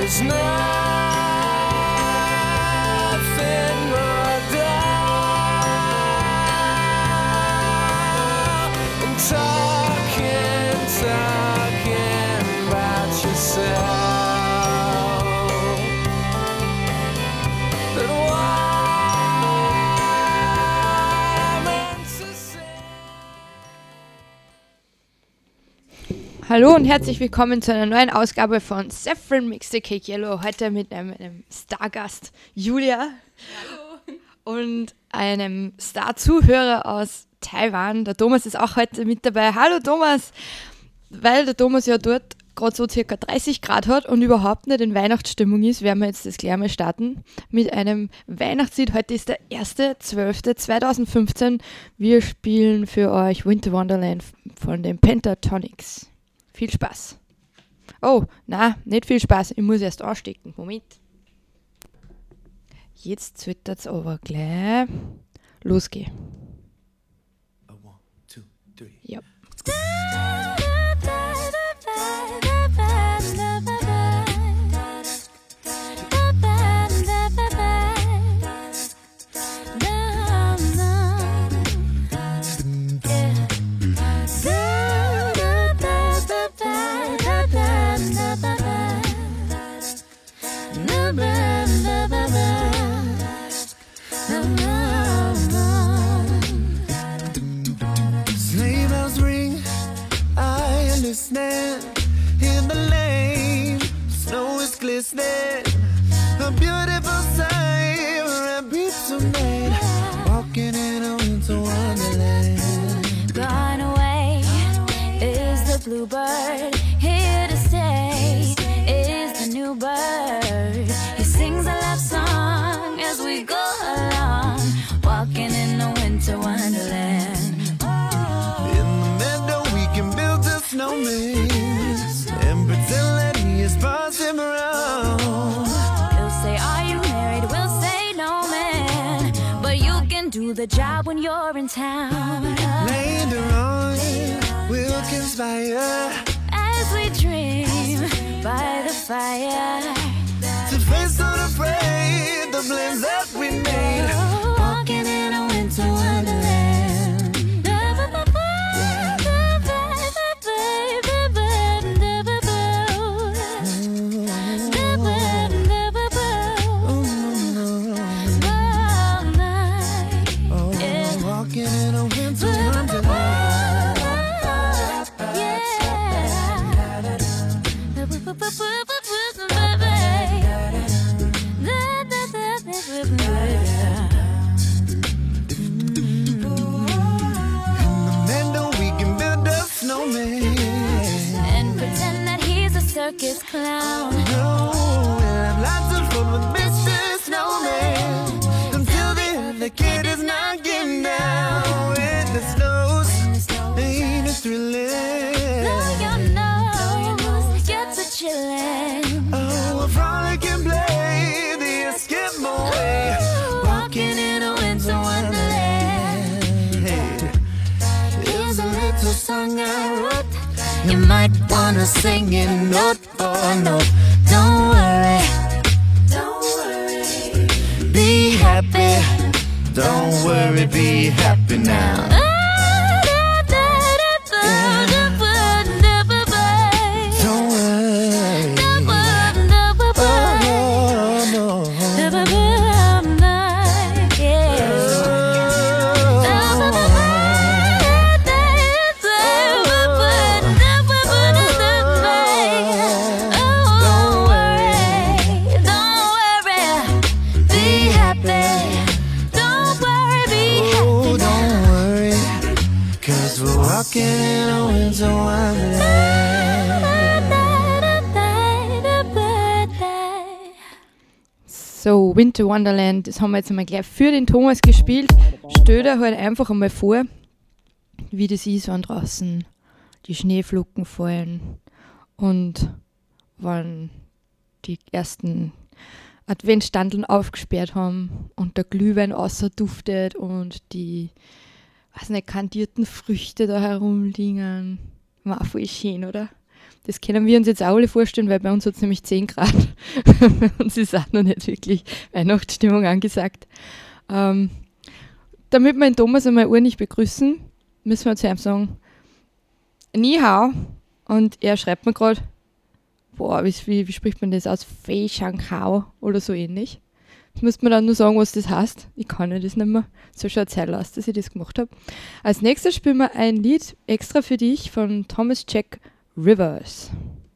There's nothing more done. And talking about yourself. But what I'm meant to say. Hallo und herzlich willkommen zu einer neuen Ausgabe von Saffron Mix the Cake Yellow. Heute mit einem Stargast Julia. Hallo. Und einem Star-Zuhörer aus Taiwan. Der Thomas ist auch heute mit dabei. Hallo Thomas! Weil der Thomas ja dort gerade so circa 30 Grad hat und überhaupt nicht in Weihnachtsstimmung ist, werden wir jetzt das gleich mal starten mit einem Weihnachtslied. Heute ist der 1.12.2015. Wir spielen für euch Winter Wonderland von den Pentatonix. Viel Spaß. Oh, na, nicht viel Spaß. Ich muss erst anstecken. Moment. Jetzt zwittert's aber gleich losgehen. A 1, 2, 3. Ja. Sleigh bells ring, I understand. In the lane, snow is glistening. A beautiful sight, we're happy tonight. Walking in a winter wonderland. Gone away is the bluebird. Here to stay is the new bird. He sings a love song as we go along, walking in a winter wonderland. In the meadow, we can build a snowman and pretend that he is passing around. He'll say, "Are you married?" We'll say, "No, man." But you can do the job when you're in town. Later on, we'll conspire As we dream by the fire, to face unafraid the plans that we made. walking in a winter wonderland. Walking in a winter wonderland. And then we can build a snowman. And pretend that he's a circus clown. Oh, we'll have lots of fun with Mr. Snowman until the other kid is knocking down. When it snows, ain't it thrilling? Blow your nose, gets a chillin'. Oh, a frolic and play the Eskimo way. Walking in a winter wonderland. Hey, here's a little song I wrote. You might wanna sing it note for note. Don't worry, be happy. Don't worry, be happy now. Don't worry, oh no. Oh, don't worry, 'cause we're walking in a winter wonderland. So, Winter Wonderland, das haben wir jetzt einmal gleich für den Thomas gespielt. Stell dir halt einfach einmal vor, wie das ist, wenn draußen die Schneeflocken fallen und wenn die ersten Adventstandeln aufgesperrt haben und der Glühwein außer duftet und die, weiß nicht, kandierten Früchte da herumliegen. War voll schön, oder? Das können wir uns jetzt auch alle vorstellen, weil bei uns hat es nämlich 10 Grad. Bei uns ist auch noch nicht wirklich Weihnachtsstimmung angesagt. Damit wir den Thomas einmal ordentlich begrüßen, müssen wir zu ihm sagen, Ni hao. Und er schreibt mir gerade, wie spricht man das aus? Fei Shang Hao oder so ähnlich. Jetzt müsste man dann nur sagen, was das heißt. Ich kann ja das nicht mehr. So schaut es aus, dass ich das gemacht habe. Als nächstes spielen wir ein Lied extra für dich von Thomas Jack Rivers.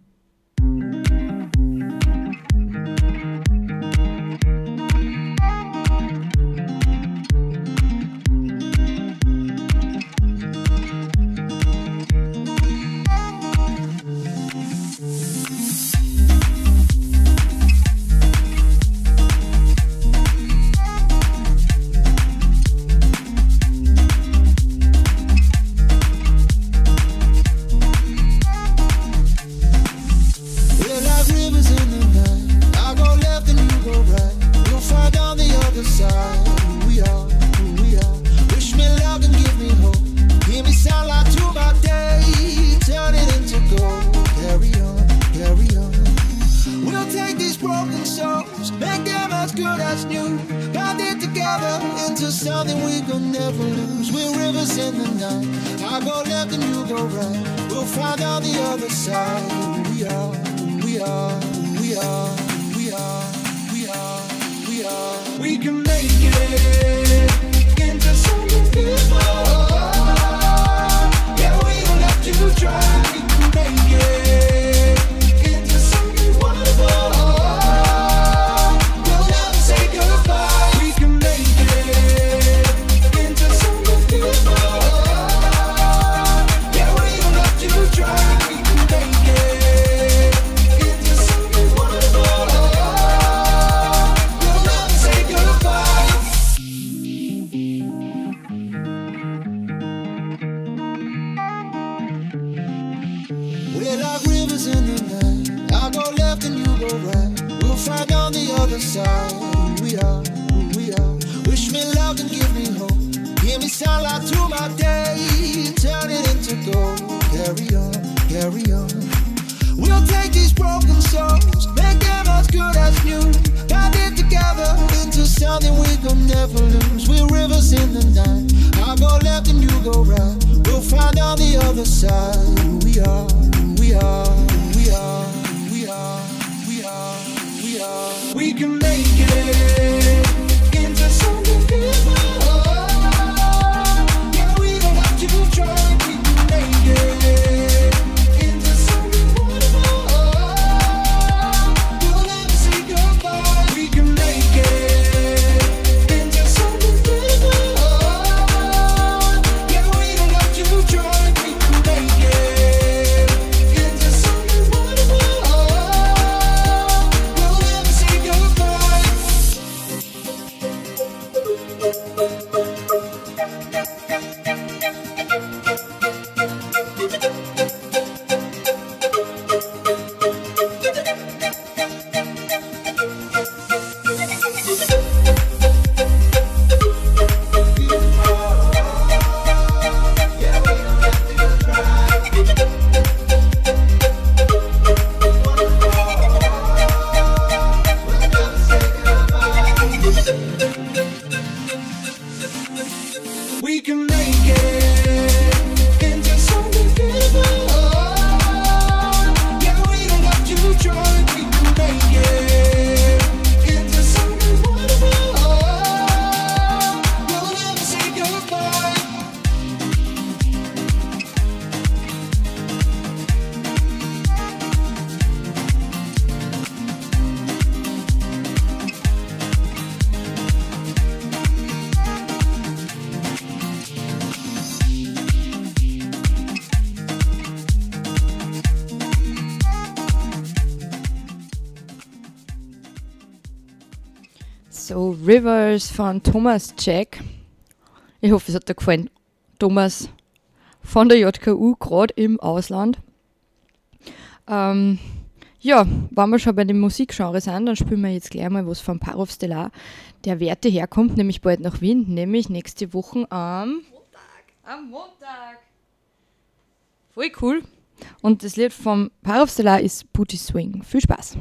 So, Rivers von Thomas Jack. Ich hoffe, es hat dir gefallen. Thomas von der JKU, gerade im Ausland. Ja, wenn wir schon bei den Musikgenres sind, dann spielen wir jetzt gleich mal was von Parov Stellar, der Werte herkommt, nämlich bald nach Wien, nämlich nächste Woche am Montag. Voll cool. Und das Lied vom Power of Stellar ist Booty Swing. Viel Spaß!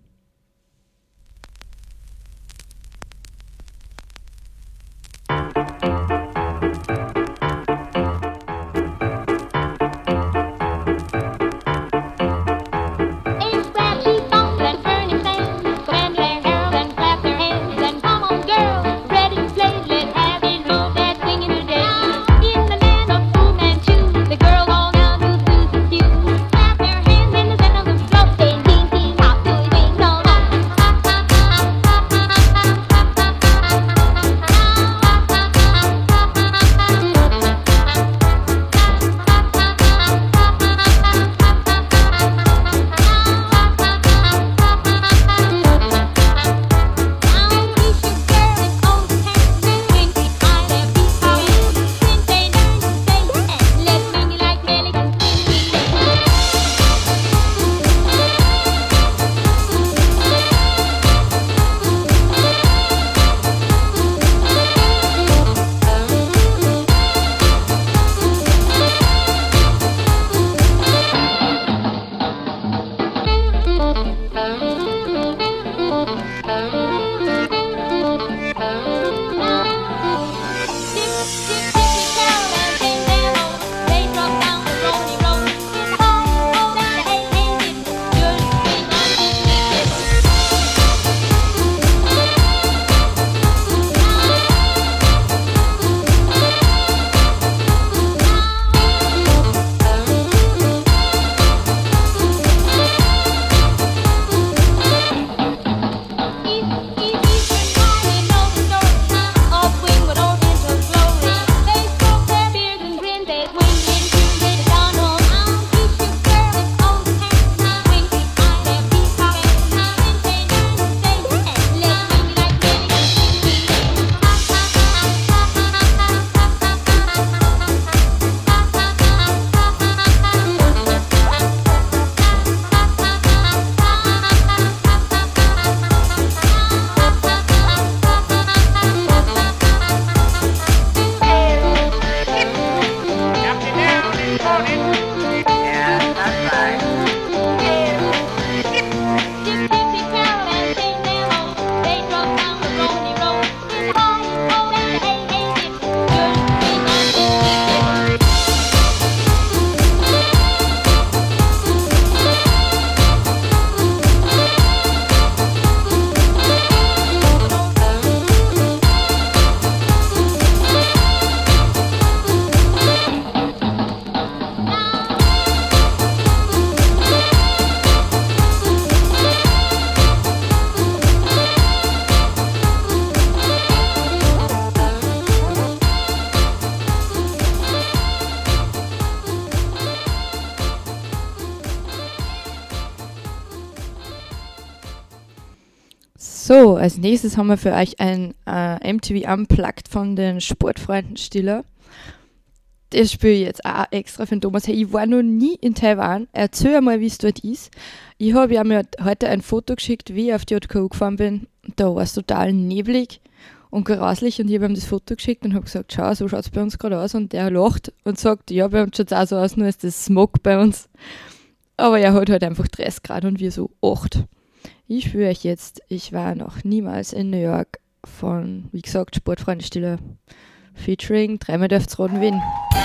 So, als nächstes haben wir für euch ein MTV Unplugged von den Sportfreunden Stiller. Das spiele ich jetzt auch extra für den Thomas. Hey, ich war noch nie in Taiwan. Erzähl mal, wie es dort ist. Ich habe mir heute ein Foto geschickt, wie ich auf die JKU gefahren bin. Da war es total neblig und grauslich und ich habe ihm das Foto geschickt und habe gesagt, schau, so schaut es bei uns gerade aus. Und der lacht und sagt, ja, bei uns schaut es auch so aus, nur ist das Smog bei uns. Aber er hat halt einfach 30 Grad und wir so 8. Ich spüre euch jetzt, ich war noch niemals in New York von, wie gesagt, Sportfreunde Stiller. Featuring dreimal dürft's raten, Wien.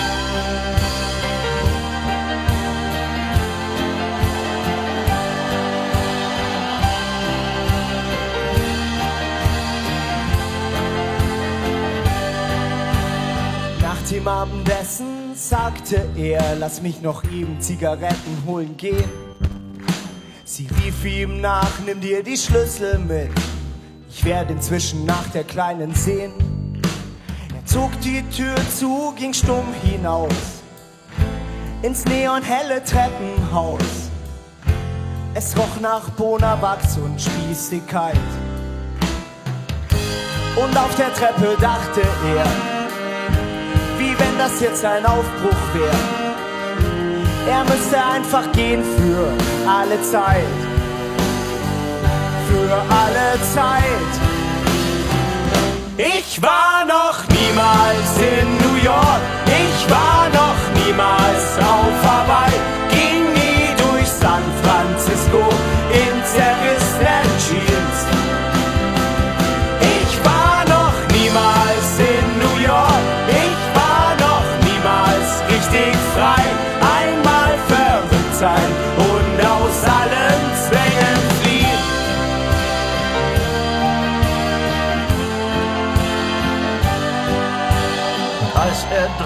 Nach dem Abendessen sagte er, lass mich noch eben Zigaretten holen gehen. Sie rief ihm nach, nimm dir die Schlüssel mit. Ich werde inzwischen nach der Kleinen sehen. Er zog die Tür zu, ging stumm hinaus ins neonhelle Treppenhaus. Es roch nach Bonawachs und Spießigkeit. Und auf der Treppe dachte er, wie wenn das jetzt ein Aufbruch wäre. Er müsste einfach gehen für alle Zeit. Für alle Zeit. Ich war noch niemals in New York. Ich war noch niemals auf Hawaii. Ging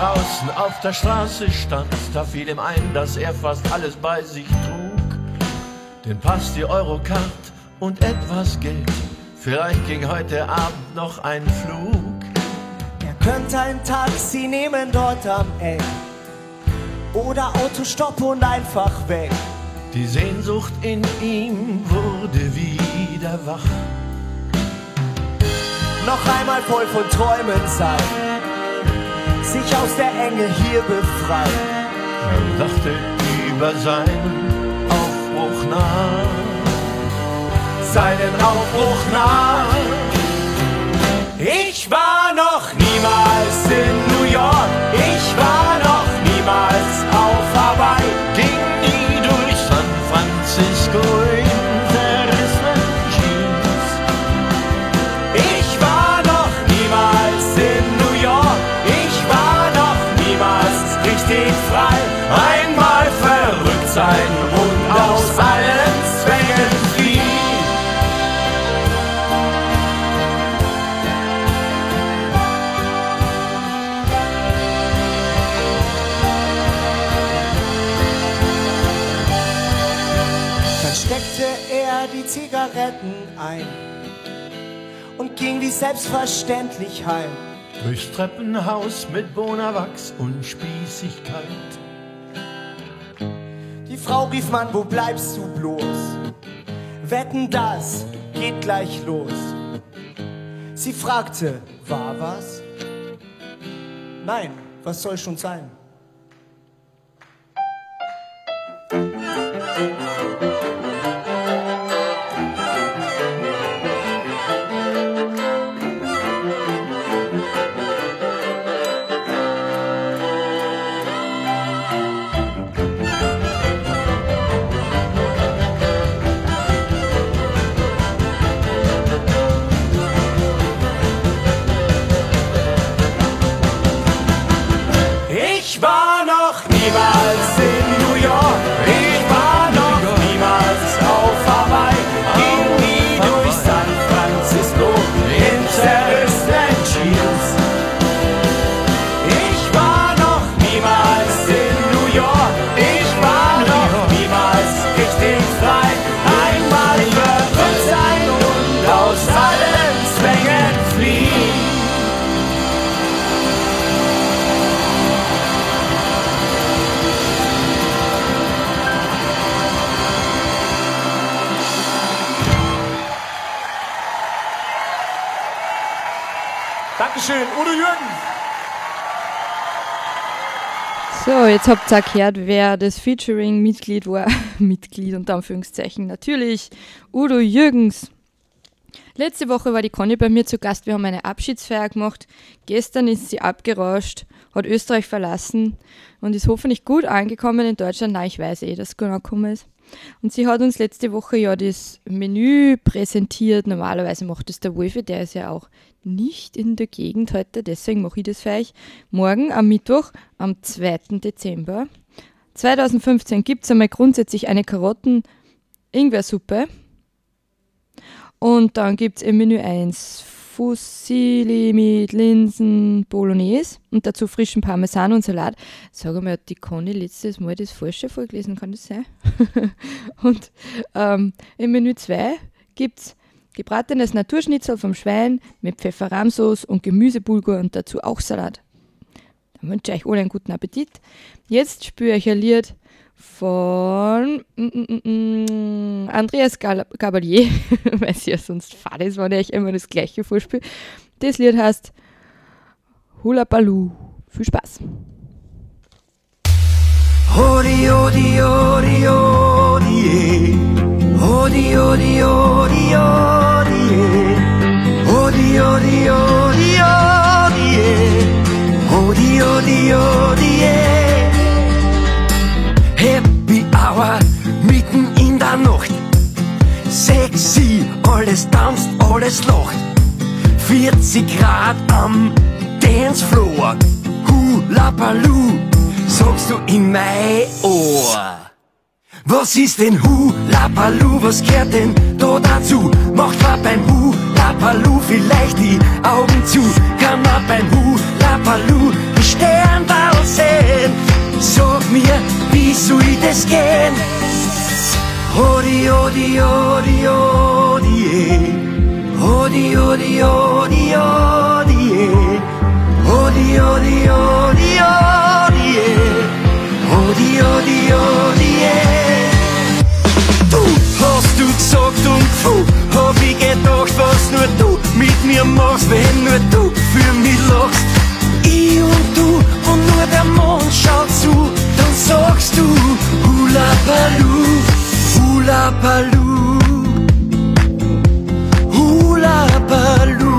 draußen auf der Straße stand, da fiel ihm ein, dass er fast alles bei sich trug. Den Pass, die Eurocard und etwas Geld. Vielleicht ging heute Abend noch ein Flug. Er könnte ein Taxi nehmen dort am Eck oder Autostopp und einfach weg. Die Sehnsucht in ihm wurde wieder wach. Noch einmal voll von Träumen sein, sich aus der Enge hier befreien. Er dachte über seinen Aufbruch nach, seinen Aufbruch nach. Ich war noch niemals in New York, ich war noch niemals auf Hawaii, ging nie durch San Francisco in zerrissenen Jeans. Ich war noch niemals in New York, ich war noch niemals richtig frei. Einmal verrückt sein und aus allen Zwängen fliehen. Steckte er die Zigaretten ein und ging wie selbstverständlich heim. Durchs Treppenhaus mit Bonawachs und Spießigkeit. Die Frau rief, Mann, wo bleibst du bloß? Wetten, das geht gleich los. Sie fragte, war was? Nein, was soll schon sein? Ich war noch niemals in New York, ich war noch niemals auf Hawaii, ging nie durch San Francisco in zerrissenen Jeans. Ich war noch niemals in New York, ich war noch niemals richtig frei. Einmal verrückt sein und aus allen Zwängen fliehen. Dankeschön, Udo Jürgens. So, jetzt habt ihr gehört, wer das Featuring-Mitglied war. Mitglied unter Anführungszeichen. Natürlich Udo Jürgens. Letzte Woche war die Conny bei mir zu Gast. Wir haben eine Abschiedsfeier gemacht. Gestern ist sie abgerauscht, hat Österreich verlassen und ist hoffentlich gut angekommen in Deutschland. Nein, ich weiß dass es gut angekommen ist. Und sie hat uns letzte Woche ja das Menü präsentiert. Normalerweise macht es der Wolfi, der ist ja auch nicht in der Gegend heute, deswegen mache ich das für euch. Morgen am Mittwoch, am 2. Dezember 2015 gibt es einmal grundsätzlich eine Karotten-Ingwer-Suppe. Und dann gibt es im Menü 1 Fusilli mit Linsen Bolognese und dazu frischen Parmesan und Salat. Sag mal, hat die Conny letztes Mal das Falsche vorgelesen, kann das sein? Und im Menü 2 gibt es gebratenes Naturschnitzel vom Schwein mit Pfefferrahmsauce und Gemüsebulgur und dazu auch Salat. Dann wünsche ich euch alle einen guten Appetit. Jetzt spüre ich ein Lied von Andreas Gabalier, weil es ja sonst fad ist, wenn ich immer das Gleiche vorspiele. Das Lied heißt Hula Baloo. Viel Spaß! Hodi, hodi, hodi, hodi, hodi, hodi, hodi, hodi, hodi, hodi, hodi, hodi, hodi, hodi, Happy Hour, mitten in der Nacht. Sexy, alles tanzt, alles lacht. 40 Grad am Dancefloor. Hula Baloo, sagst du in mein Ohr. Was ist denn Hula Baloo, was gehört denn da dazu? Macht man beim Hula Baloo vielleicht die Augen zu? Kann man beim Hula Baloo Sternball sehen. Sag mir, wie soll das gehen? Hodi, hodi, hodi, hodi, hodi, hodi, hodi, hodi, hodi, hodi, hodi, hodi, hodi, hodi, Du hast du gesagt und hab ich gedacht, was nur du mit mir machst, wenn nur du für mich lachst. Ich und du und nur der Mond schaut zu, dann sagst du Hula Baloo, Hula Baloo, Hula Baloo.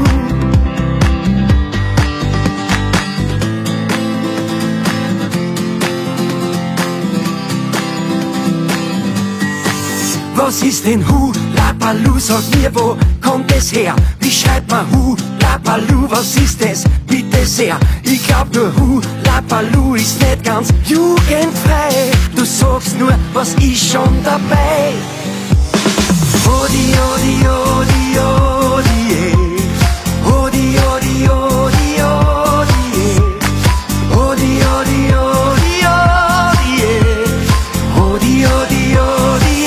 Was ist denn Hula Baloo? Sag mir, wo kommt es her? Wie schreibt man Hula Baloo? Was ist es? Bitte sehr. Ich glaub nur Hula Baloo ist nicht ganz jugendfrei. Du sagst nur, was ist schon dabei? Hodi, hodi, hodi, hodi, hodi, hodi, hodi, hodi, hodi, hodi, hodi, hodi, hodi, hodi.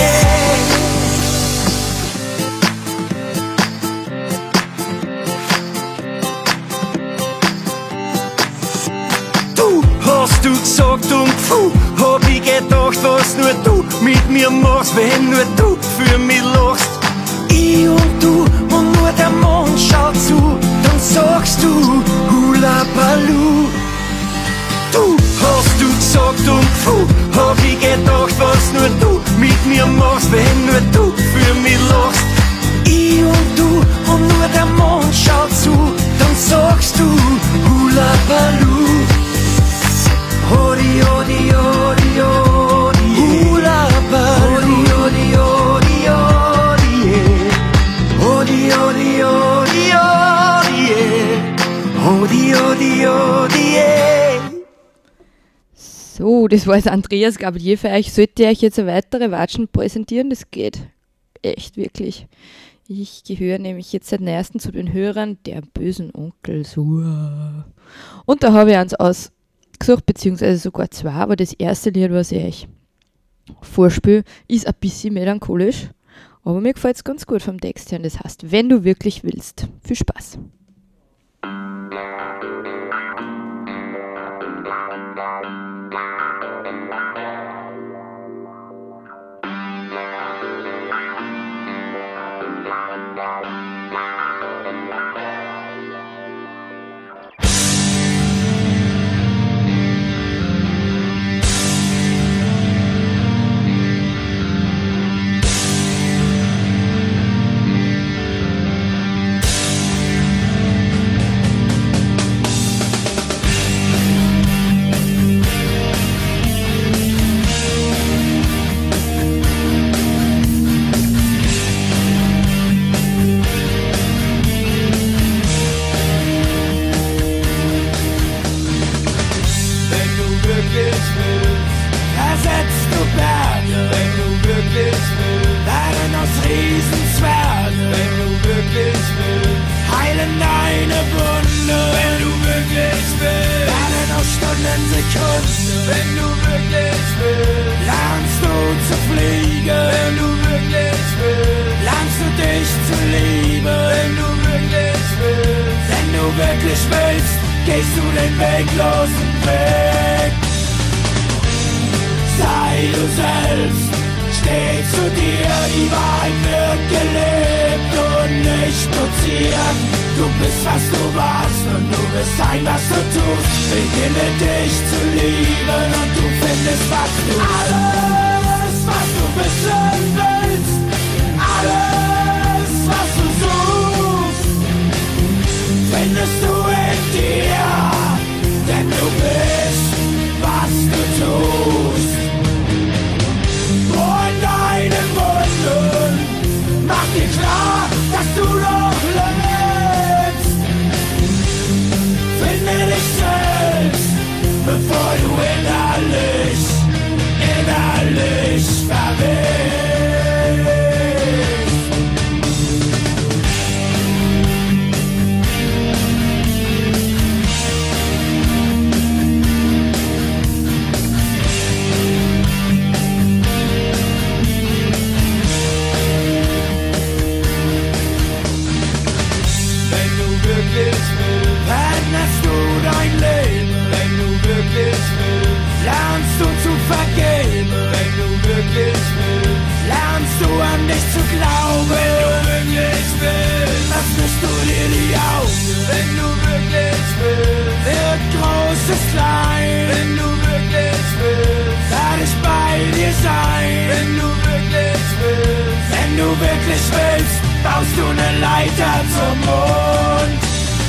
Hast du gesagt und hab ich gedacht, was nur du mit mir machst, wenn nur du für mich lachst. Ich und du und nur der Mond schaut zu, dann sagst du Hula Baloo. Du hast du gesagt und hab ich gedacht, was nur du mit mir machst, wenn nur du für mich lachst. Ich und du und nur der Mond schaut zu, dann sagst du Hula Baloo. Hodi, hodi, hodi, hodi, Hula Baloo. Hodi, hodi, hodi, hodi, hodi, hodi, hodi, hodi, hodi. So, das war jetzt Andreas Gabalier für euch. Sollte ich euch jetzt eine weitere Watschen präsentieren? Das geht echt, wirklich. Ich gehöre nämlich jetzt seit neuestem zu den Hörern der bösen Onkel. Und da habe ich eins ausgesucht, beziehungsweise sogar zwei, aber das erste Lied, was ich euch vorspiele, ist ein bisschen melancholisch, aber mir gefällt es ganz gut vom Text her. Das heißt, wenn du wirklich willst. Viel Spaß. Bevor du innerlich verwirrst. wirklich willst, baust du eine Leiter zum Mond.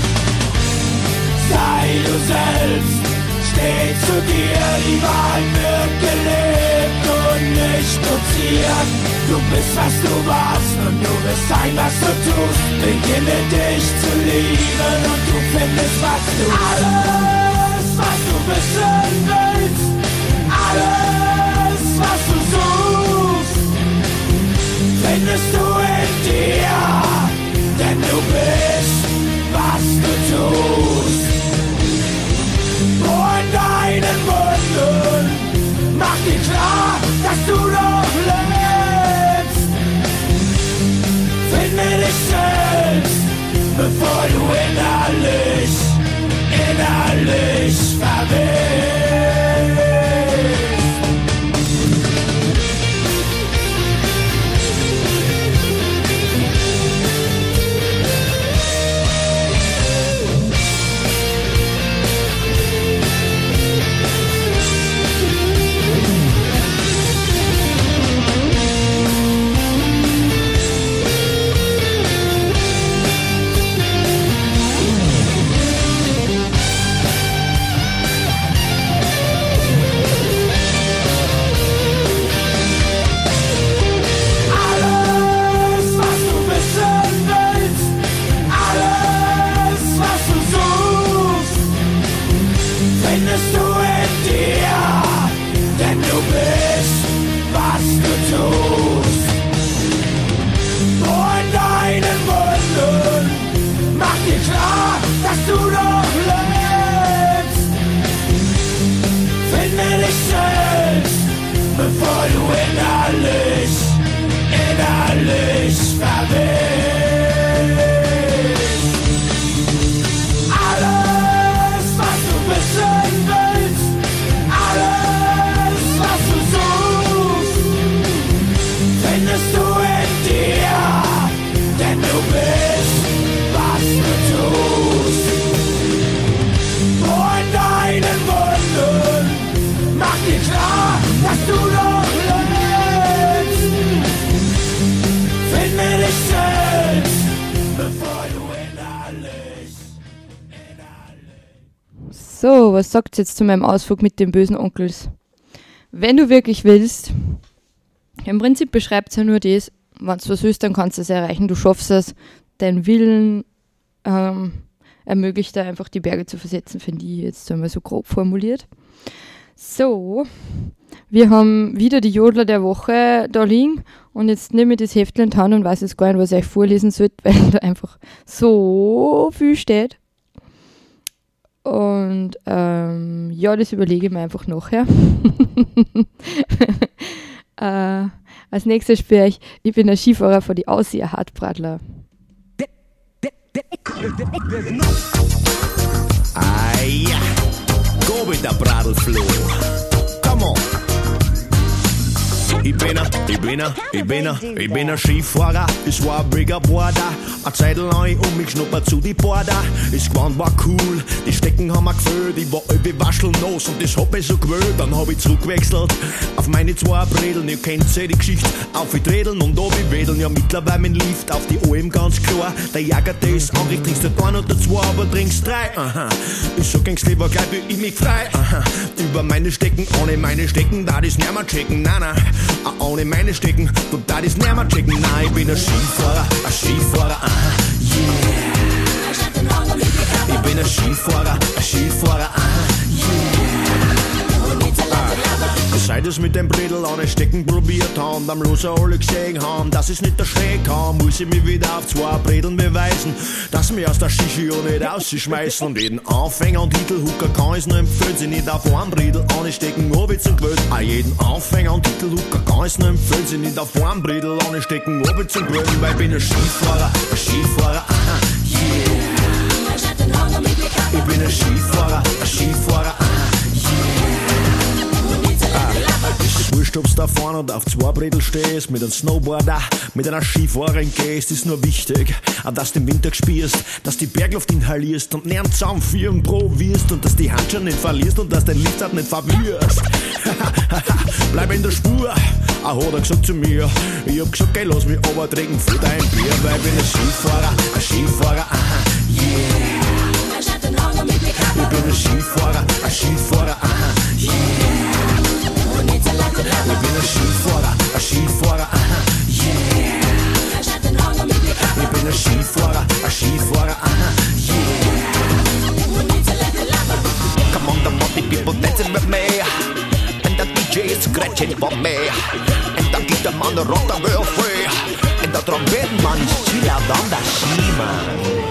Sei du selbst, steh zu dir, die Wahrheit wird gelebt und nicht doziert. Du bist, was du warst und du wirst sein, was du tust. Beginne dich zu lieben und du findest, was du alles, was du wissen willst, alles, was du suchst, findest du in dir, denn du bist, was du tust. Nur in deinen Wunden mach dir klar, dass du noch lebst. Finde dich selbst, bevor du innerlich verwirrst. So, was sagt jetzt zu meinem Ausflug mit den bösen Onkels? Wenn du wirklich willst, im Prinzip beschreibt es ja nur das, wenn du was willst, dann kannst du es erreichen, du schaffst es, dein Willen ermöglicht dir einfach die Berge zu versetzen, finde ich jetzt einmal so grob formuliert. So, wir haben wieder die Jodler der Woche da liegen und jetzt nehme ich das Heftchen in die Hand und weiß jetzt gar nicht, was ich euch vorlesen sollte, weil da einfach so viel steht. Und ja, das überlege ich mir einfach nachher. Als nächstes spiele ich bin ein Skifahrer von die Aussier Hartbradler. Ah ja, go mit der Bradlfloh. Come on. Ich bin ein Skifahrer, es war ein bigger Border. Eine Zeit lang um mich schnuppert zu die Border. Das Gewand war cool, die Stecken haben mir gefällt. Ich war irgendwie waschelnos und das hab ich so gewöhnt. Dann hab ich zurückgewechselt auf meine zwei Brädeln. Ihr kennt ja die Geschichte, auf die Trädeln und auf die Wedeln. Ja, mittlerweile mein Lift auf die Alm ganz klar. Der Jäger, der ist angricht, trinkst du ein oder zwei, aber trinkst drei. Aha. Ich sag ging's lieber gleich, wie ich mich frei. Aha. Über meine Stecken, ohne meine Stecken, da das nicht mehr checken. Nein, nein. Ohne meine Stecken, du da das nicht mehr checken. Nein, ich bin ein Skifahrer, aha, yeah. Ich bin ein Skifahrer, aha, yeah. Seit es mit dem Bredel an den Stecken probiert haben, am Loser alle gesehen haben, dass es nicht der Schräg kann, muss ich mich wieder auf zwei Bredeln beweisen, dass mich aus der Shishi auch nicht rausschmeißen. Und jeden Anfänger und Titelhooker kann es nur empfehlen, sie nicht auf einen Bredel anstecken, hab ich zum Gewöhnt. Auch jeden Anfänger und Titelhooker kann es nur empfehlen, sie nicht auf einen Bredel anstecken, hab ich zum Gewöhnt. Weil ich bin ein Skifahrer, aha, yeah. Ich bin ein Skifahrer, aha, yeah. Wurscht, ob's da vorne und auf zwei Bredel stehst, mit einem Snowboarder, mit einer Skifahrerin gehst, ist nur wichtig, dass du den Winter spürst, dass die Bergluft inhalierst und nähern Zaum für Pro wirst und dass die Handschuhe nicht verlierst und dass dein Lift nicht verwirrst. Bleib in der Spur, hat er gesagt zu mir. Ich hab gesagt, geh, lass mich aber trinken für dein Bier, weil ich bin ein Skifahrer, aha, yeah. Ich bin ein Skifahrer, aha, yeah. Ich bin ein Skifahrer, aha, yeah. Ich bin ein Skifahrer, aha, yeah. Come on, the party people dancing with me, and the DJ is scratching for me, and the guitar man rock the world free, and the trumpet man is chill out on the Skiman.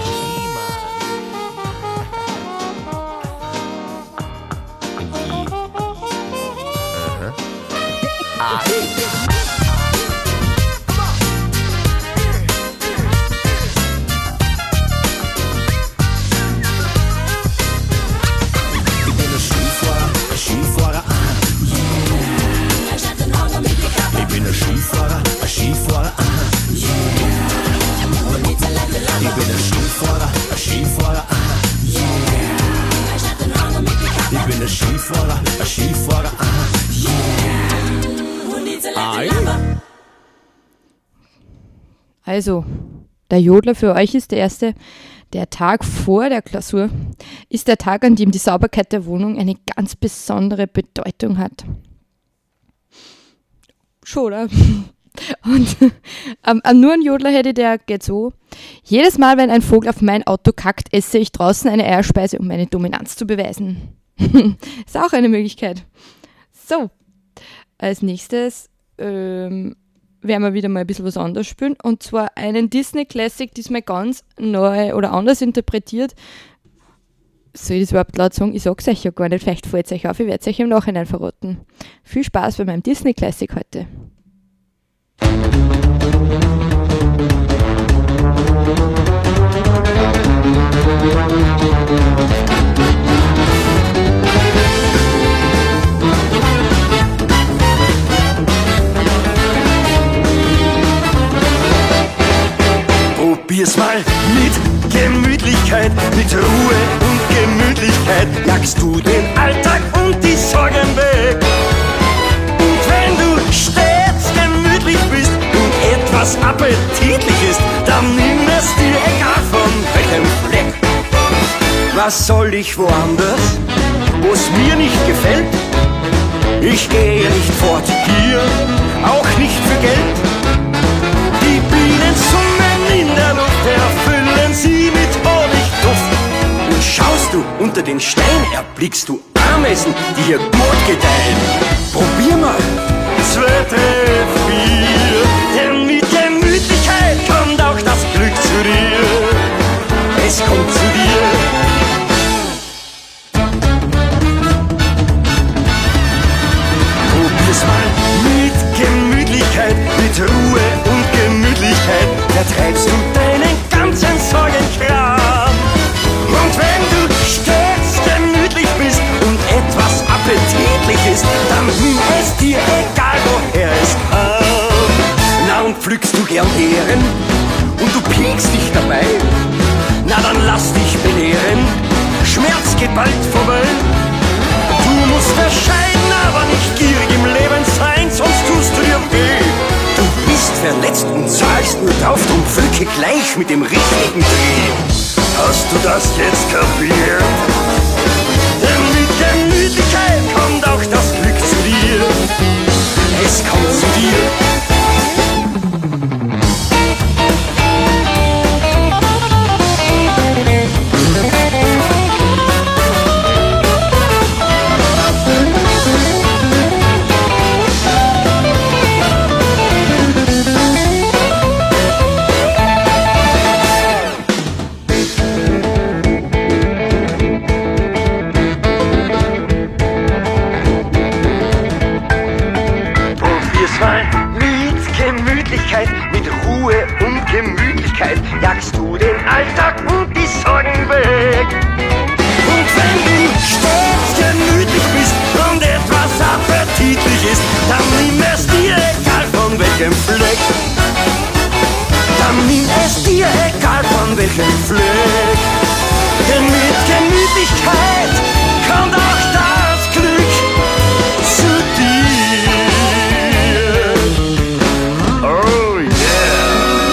Skifahrer, aha, yeah. Also, der Jodler für euch ist der erste. Der Tag vor der Klausur ist der Tag, an dem die Sauberkeit der Wohnung eine ganz besondere Bedeutung hat. Schon, oder? Und nur ein Jodler hätte, der geht so: Jedes Mal, wenn ein Vogel auf mein Auto kackt, esse ich draußen eine Eierspeise, um meine Dominanz zu beweisen. Ist auch eine Möglichkeit. So, als nächstes werden wir wieder mal ein bisschen was anderes spielen. Und zwar einen Disney-Classic, diesmal ganz neu oder anders interpretiert. Soll ich das überhaupt laut sagen? Ich sag's euch ja gar nicht. Vielleicht fällt es euch auf, ich werde es euch im Nachhinein verraten. Viel Spaß bei meinem Disney-Classic heute. Probier's mal mit Gemütlichkeit, mit Ruhe und Gemütlichkeit, jagst du den Alltag und die Sorgen weg. Und wenn du stets gemütlich bist und etwas appetitlich ist, dann nimm es dir egal von welchem Fleck. Was soll ich woanders, wo's mir nicht gefällt? Ich gehe nicht fort hier, auch nicht für Geld. Die Bienensummen in der Luft erfüllen sie mit Honigduft. Und schaust du unter den Stein, erblickst du Ameisen, die hier gut gedeihen. Probier mal 2, 3, 4, denn mit Gemütlichkeit kommt auch das Glück zu dir. Es kommt zu dir. Probier's mal mit Gemütlichkeit, mit Ruhe und Gemütlichkeit, vertreibst du deinen ganzen Sorgenkram. Und wenn du stets gemütlich bist und etwas appetitlich ist, dann nimm es dir egal woher es kam. Na und pflückst du gern Beeren und du piekst dich dabei, na dann lass dich belehren, Schmerz geht bald vorbei. Du musst bescheiden, aber nicht gierig im Leben sein, sonst tust du dir weh. Du bist verletzt und zahlst nur drauf, drum pflücke gleich mit dem richtigen Dreh. Hast du das jetzt kapiert? Denn mit Gemütlichkeit kommt auch das Glück zu dir. Es kommt zu dir. Mit Ruhe und Gemütlichkeit jagst du den Alltag und die Sorgen weg. Und wenn du stets gemütlich bist und etwas appetitlich ist, dann an welchem Fleck. Denn mit Gemütlichkeit kommt auch das Glück zu dir. Oh yeah.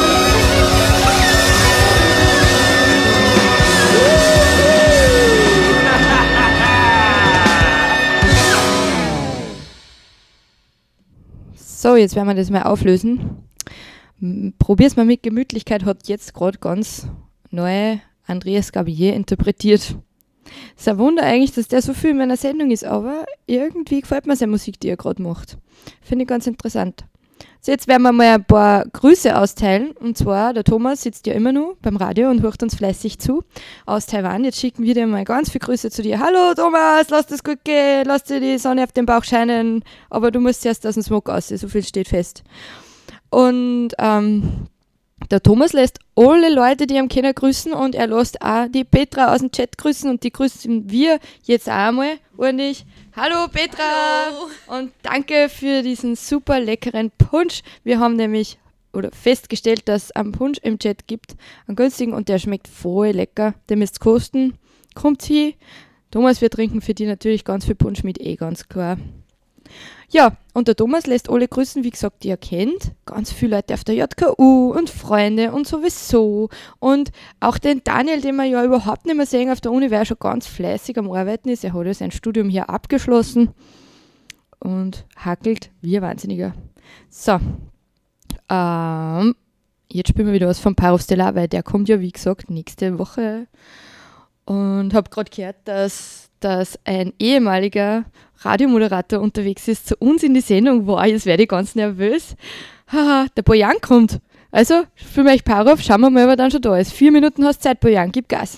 So, jetzt werden wir das mal auflösen. Probier's mal mit Gemütlichkeit, hat jetzt gerade ganz neu Andreas Gabillet interpretiert. Ist ein Wunder eigentlich, dass der so viel in meiner Sendung ist, aber irgendwie gefällt mir seine Musik, die er gerade macht. Finde ich ganz interessant. So, jetzt werden wir mal ein paar Grüße austeilen. Und zwar, der Thomas sitzt ja immer noch beim Radio und hört uns fleißig zu aus Taiwan. Jetzt schicken wir dir mal ganz viele Grüße zu dir. Hallo Thomas, lass das gut gehen, lass dir die Sonne auf den Bauch scheinen, aber du musst erst aus dem Smog raus, so viel steht fest. Und der Thomas lässt alle Leute, die ihn kennen, grüßen und er lässt auch die Petra aus dem Chat grüßen und die grüßen wir jetzt auch einmal ordentlich. Hallo Petra! Hallo. Und danke für diesen super leckeren Punsch. Wir haben nämlich festgestellt, dass es einen Punsch im Chat gibt, einen günstigen und der schmeckt voll lecker. Den müsst ihr kosten. Kommt hin. Thomas, wir trinken für die natürlich ganz viel Punsch mit, ganz klar. Ja, und der Thomas lässt alle grüßen, wie gesagt, die er kennt. Ganz viele Leute auf der JKU und Freunde und sowieso. Und auch den Daniel, den wir ja überhaupt nicht mehr sehen auf der Uni, weil er schon ganz fleißig am Arbeiten ist. Er hat ja sein Studium hier abgeschlossen und hackelt wie ein Wahnsinniger. So, jetzt spielen wir wieder was von Paro Stellar, weil der kommt ja, wie gesagt, nächste Woche. Und habe gerade gehört, dass ein ehemaliger Radiomoderator unterwegs ist zu uns in die Sendung. Wow, jetzt werde ich ganz nervös. Haha, der Bojan kommt. Also, spielen wir euch Paro auf, schauen wir mal, ob er dann schon da ist. 4 Minuten hast Zeit, Bojan, gib Gas.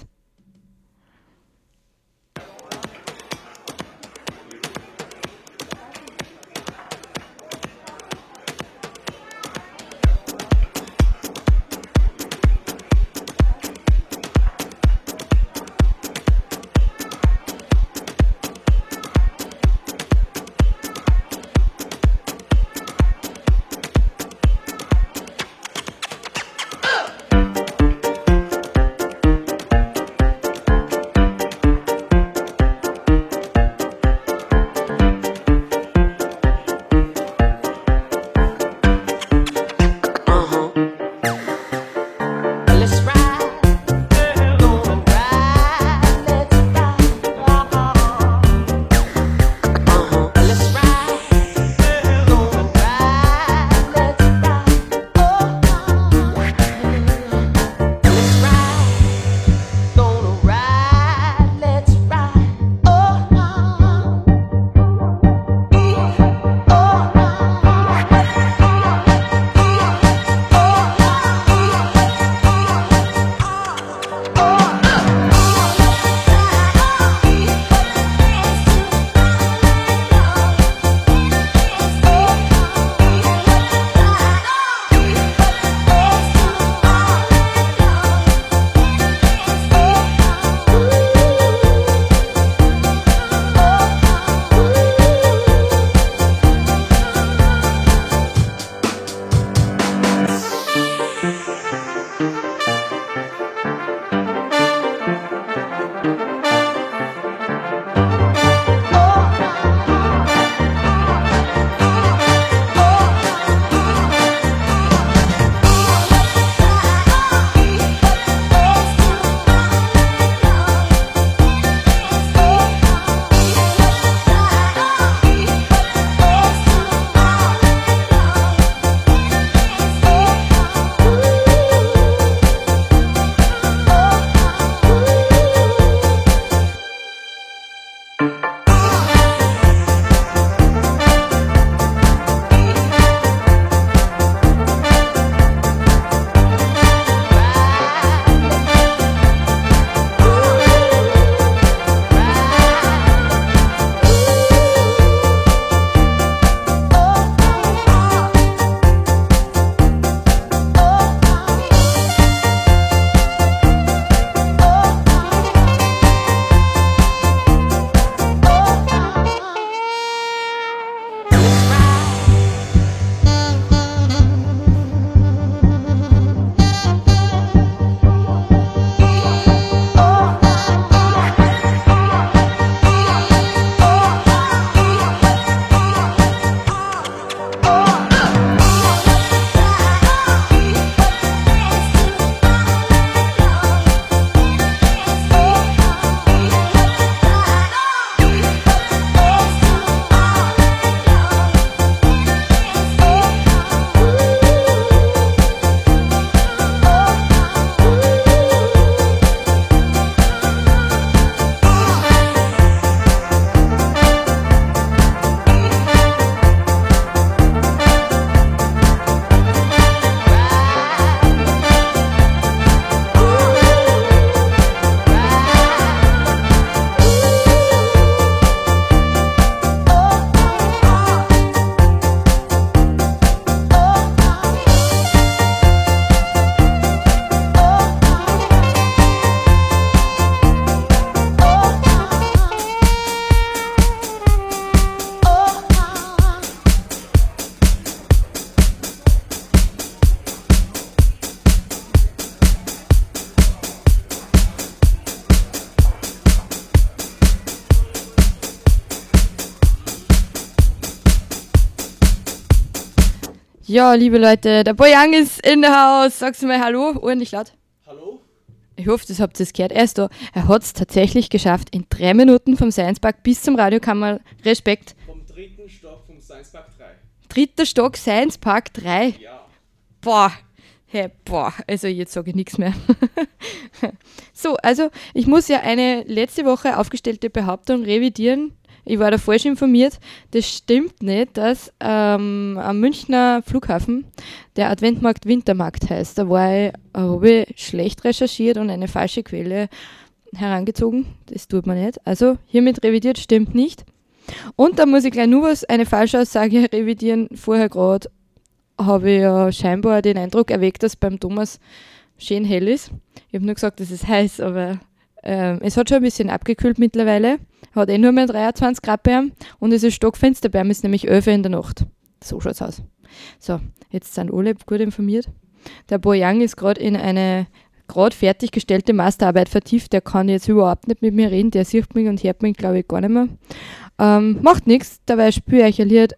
Ja, liebe Leute, der Boy Young ist in der Haus. Sagst du mal Hallo, ordentlich laut. Hallo? Ich hoffe, das habt ihr es gehört. Er ist da. Er hat es tatsächlich geschafft, in 3 Minuten vom Science Park bis zum Radiokammer. Respekt. Vom 3. Stock vom Science Park 3. 3. Stock, Science Park 3. Ja. Boah. Hey, boah. Also jetzt sage ich nichts mehr. So, also ich muss ja eine letzte Woche aufgestellte Behauptung revidieren. Ich war da falsch informiert. Das stimmt nicht, dass am Münchner Flughafen der Adventmarkt Wintermarkt heißt. Da habe ich schlecht recherchiert und eine falsche Quelle herangezogen. Das tut man nicht. Also hiermit revidiert, stimmt nicht. Und da muss ich gleich nur eine Falschaussage revidieren. Vorher gerade habe ich ja scheinbar den Eindruck erweckt, dass beim Thomas schön hell ist. Ich habe nur gesagt, es ist heiß, aber es hat schon ein bisschen abgekühlt mittlerweile. Hat nur mehr 23 Grad bei ihm und es ist stockfinster bei ihm, ist nämlich 11 Uhr in der Nacht. So schaut's aus. So, jetzt sind alle gut informiert. Der Boy Young ist gerade in eine gerade fertiggestellte Masterarbeit vertieft. Der kann jetzt überhaupt nicht mit mir reden. Der sieht mich und hört mich, glaube ich, gar nicht mehr. Macht nichts. Dabei spüre ich ein Lied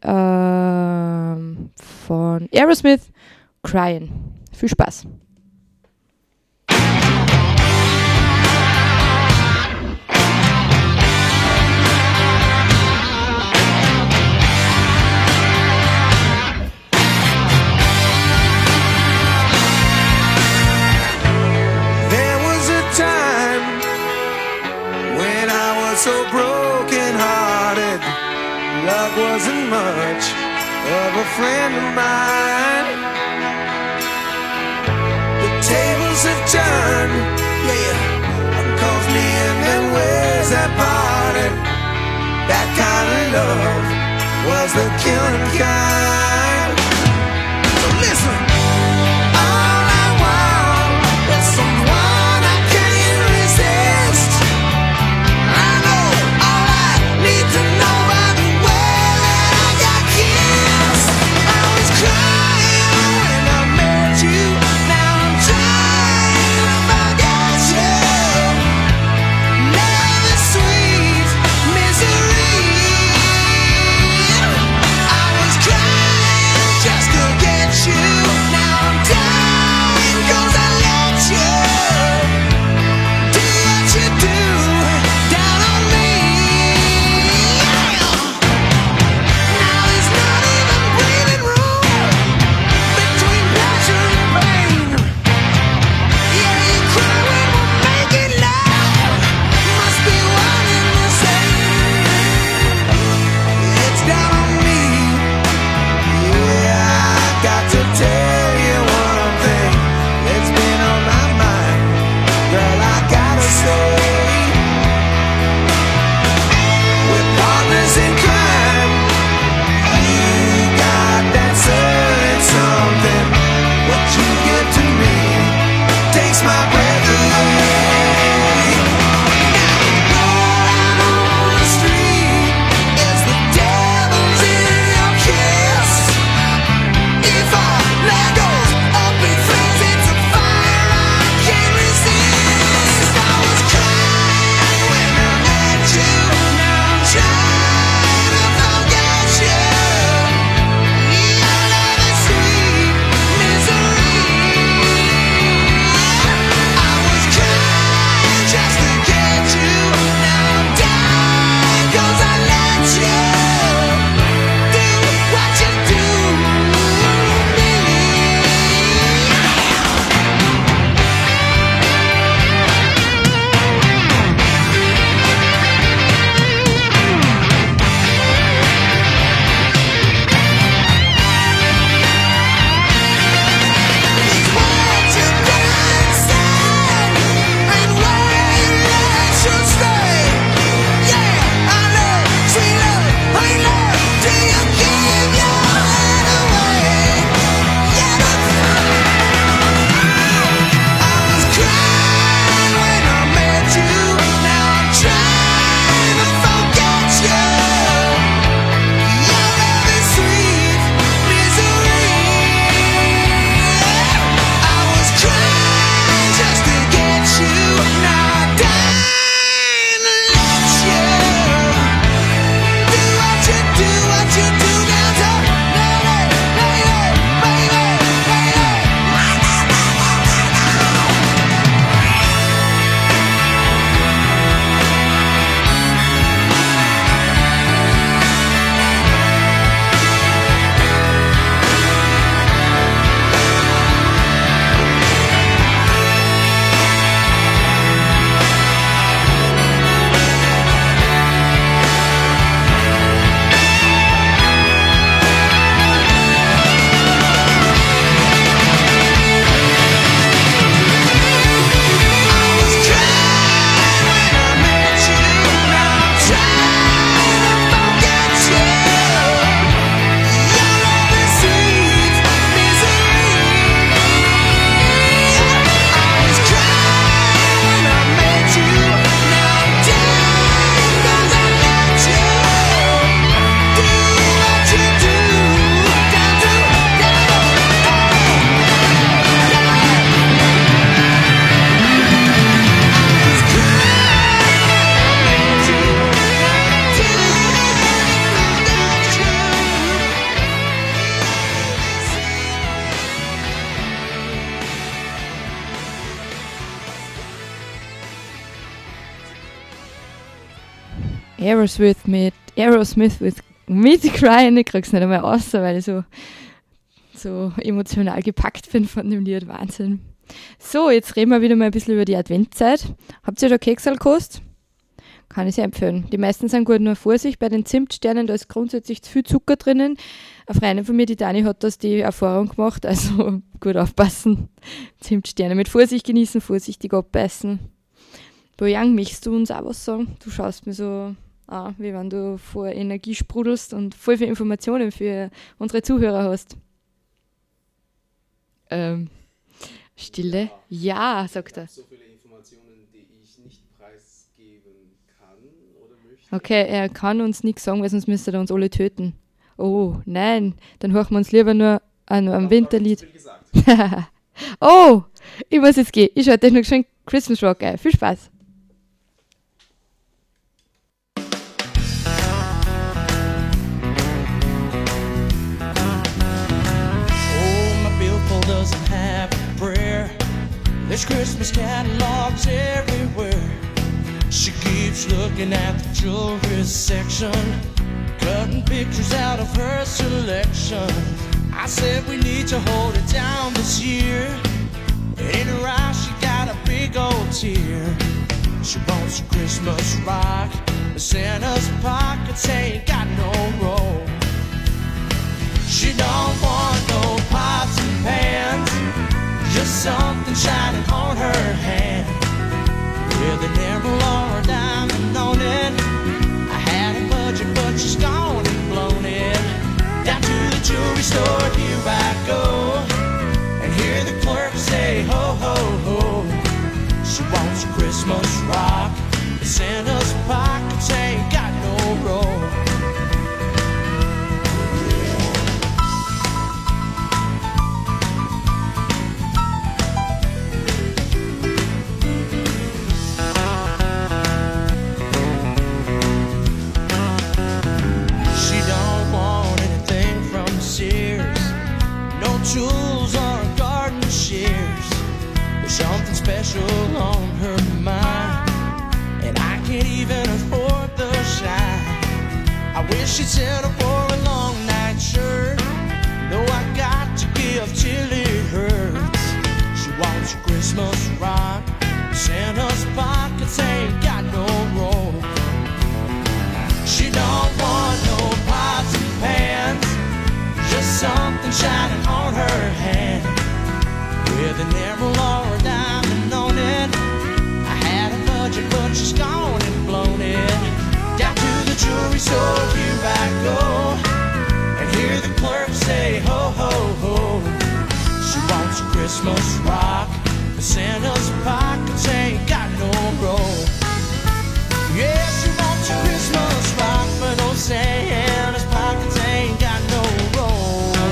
von Aerosmith, Crying. Viel Spaß. So broken hearted, love wasn't much of a friend of mine. The tables have turned, yeah, calls me in and ways that parted. That kind of love was the killing kind. So listen, all I want is someone I can't resist. To know by the way that I got kissed. I was crying when I met you. Now I'm trying to forget you. Love is sweet misery. I was crying Aerosmith mit Crying. Ich krieg's nicht einmal raus, weil ich so emotional gepackt bin von dem Lied. Wahnsinn. So, jetzt reden wir wieder mal ein bisschen über die Adventszeit. Habt ihr da Keksal gekostet? Kann ich sehr empfehlen. Die meisten sind gut, nur Vorsicht bei den Zimtsternen, da ist grundsätzlich zu viel Zucker drinnen. Eine Freundin von mir, die Dani, hat die Erfahrung gemacht, also gut aufpassen. Zimtsterne mit Vorsicht genießen, vorsichtig abbeißen. Boyang, möchtest du uns auch was sagen? Du schaust mir so an, wie wenn du vor Energie sprudelst und voll viele Informationen für unsere Zuhörer hast. Stille? Ja, sagt er. So viele Informationen, die ich nicht preisgeben kann oder möchte. Okay, er kann uns nichts sagen, weil sonst müsste er uns alle töten. Oh, nein, dann hören wir uns lieber nur an einem Winterlied. Oh, ich muss jetzt gehen. Ich schalte euch noch schön Christmas Rock ein. Viel Spaß. Doesn't have a prayer. There's Christmas catalogs everywhere. She keeps looking at the jewelry section, cutting pictures out of her selection. I said we need to hold it down this year. In her eyes she got a big old tear. She wants a Christmas rock, but Santa's pockets ain't got no roll. She don't want no pots and pans, just something shining on her hand, with an emerald or a diamond on it. I had a budget but she's gone and blown it. Down to the jewelry store, here I go, and hear the clerk say ho ho ho. She wants a Christmas rock, but Santa's pockets ain't got no roll. Jewels or garden shears, there's something special on her mind, and I can't even afford the shine. I wish she'd settle for a long night shirt, though I got to give till it hurts. She wants a Christmas rock, Santa's pockets ain't got no roll. She don't want no pots and pans, just something shining on her hand, with an emerald or a diamond on it. I had a budget but she's gone and blown it. Down to the jewelry store, here I go, and hear the clerk say ho ho ho. She wants a Christmas rock, but Santa's pockets ain't got no roll. Yeah, she wants a Christmas rock, but old Santa's pockets ain't got no roll.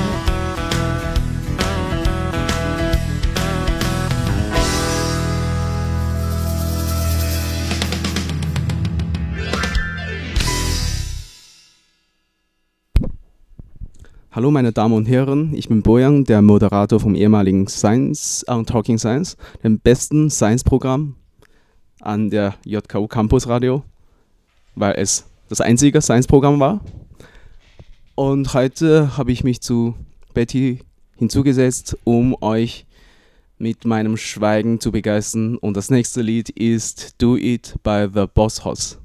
Hallo meine Damen und Herren, ich bin Boyang, der Moderator vom ehemaligen Science Talking Science, dem besten Science-Programm an der JKU Campus Radio, weil es das einzige Science-Programm war. Und heute habe ich mich zu Betty hinzugesetzt, um euch mit meinem Schweigen zu begeistern. Und das nächste Lied ist Do It by the Boss Hoss.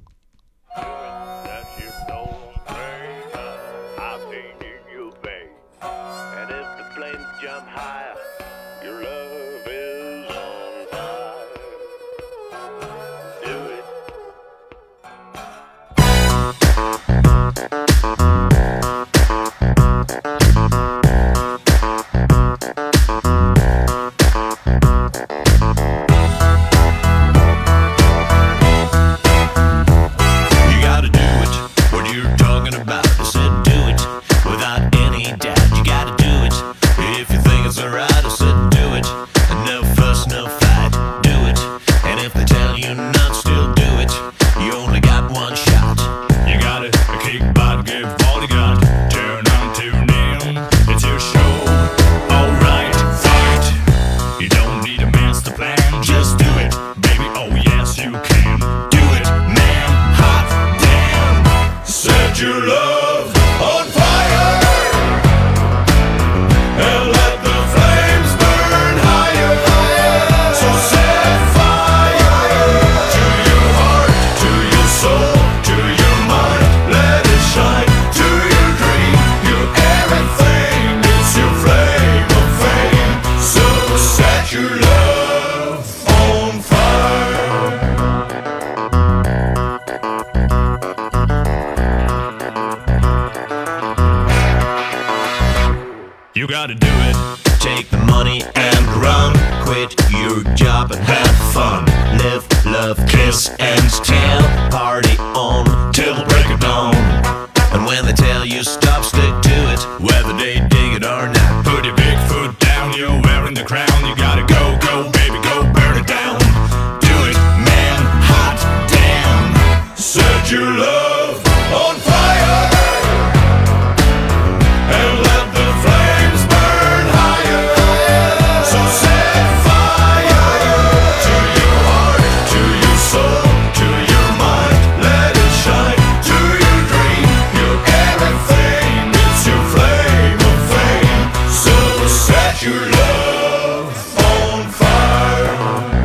Just do it, baby, oh yes you can. Do it, man, hot damn. money and run. Quit your job and have fun. Live, love, kiss and tell. Party on till the break of dawn. And when they tell you stop, stick to it, whether they dig it or not. Put your big foot down, you're wearing the crown. You gotta go, go, baby, go, burn it down. Do it, man, hot damn. Set your love on fire and let the flames burn higher. So set fire to your heart, to your soul, to your mind. Let it shine to your dream, your everything. It's your flame of fame. So set your love on fire.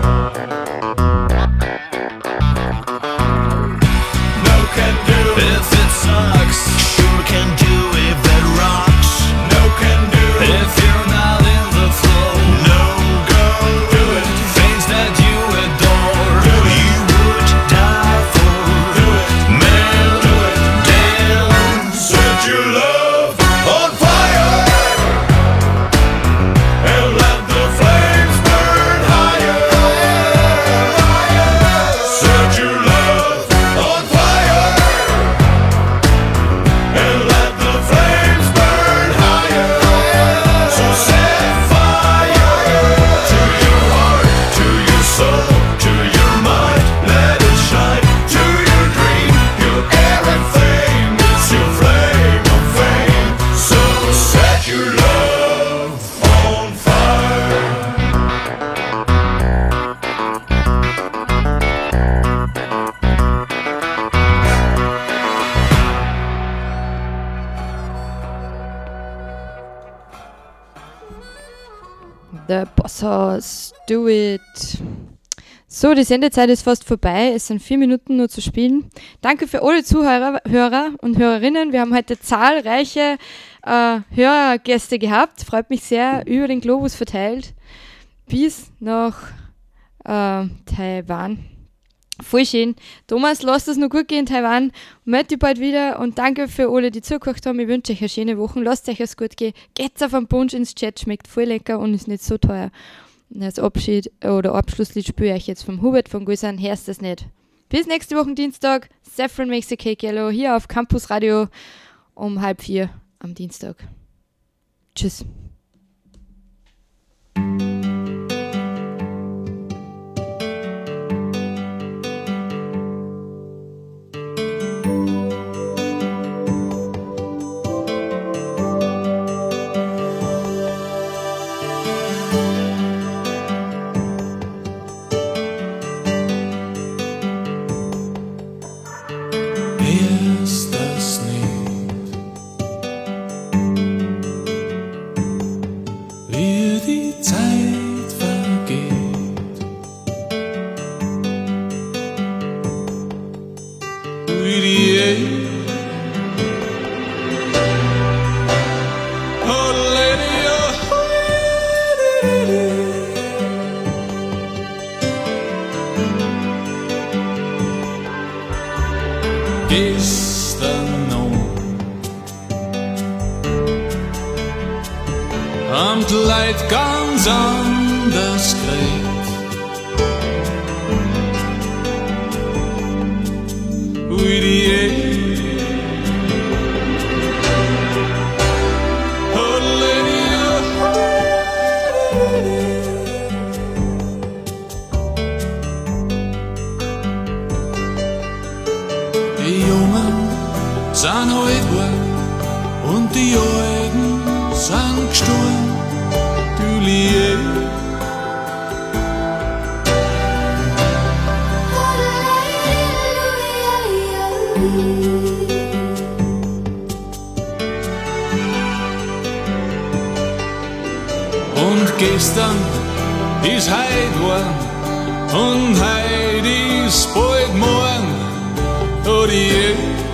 No can do if it sucks. Sure can do if it rocks. No can do if you're not in the flow. No go do it. Things that you adore, you would die for. Do it, man. Do it, damn. Set your love on fire and let the flames burn higher. Set your love on fire and let the flames burn higher. So set fire to your heart, to your soul, to your mind. Let it shine to your dream, your everything. It's your flame of fame. So set your love on fire. The Bossos, do it. So, die Sendezeit ist fast vorbei. Es sind 4 Minuten nur zu spielen. Danke für alle Zuhörer Hörer und Hörerinnen. Wir haben heute zahlreiche Hörergäste gehabt. Freut mich sehr, über den Globus verteilt. Bis nach Taiwan. Voll schön. Thomas, lasst es noch gut gehen in Taiwan. Meld dich bald wieder und danke für alle, die zugehört haben. Ich wünsche euch eine schöne Woche. Lasst euch es gut gehen. Geht's auf einen Punsch ins Chat, schmeckt voll lecker und ist nicht so teuer. Und als Abschied oder Abschlusslied spiele ich jetzt vom Hubert von Gusan. Hörst das nicht. Bis nächste Woche Dienstag. Saffron makes a cake yellow hier auf Campus Radio um 3:30 am Dienstag. Tschüss. Ist das nicht, wie die Zeit vergeht? Wie die Oh Lady, gestern noch am Kleid ganz anders gekriegt. Wie die Oh Lady, die Jungen sind heute alt und die Alten sind gestorben. Du Liebe, und gestern ist heut worden und heut ist bald morgen. Oh die